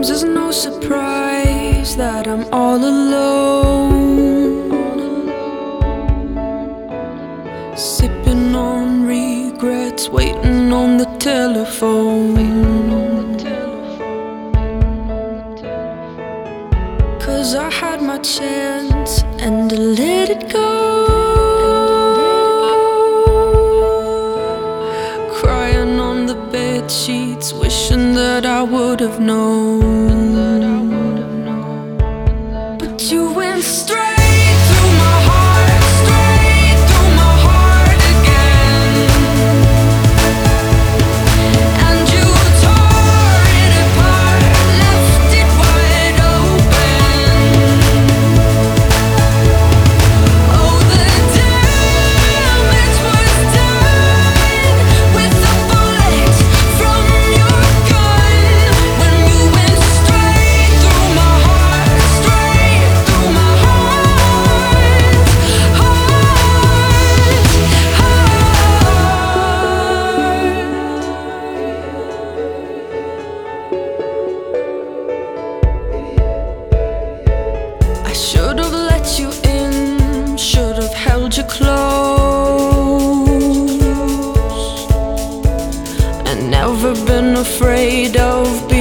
Sometimes there's no surprise that I'm all alone, sipping on regrets, waiting on the telephone. 'Cause I had my chance and I let it go, crying on the bed sheets, wishing that I would have known. But you went straight through my heart, straight through my heart again. And you tore it apart, left it wide open. Oh, the damage was done with the bullet from your gun. When you went straight through my heart, straight through my heart, I should have let you in, should have held you close, and never been afraid of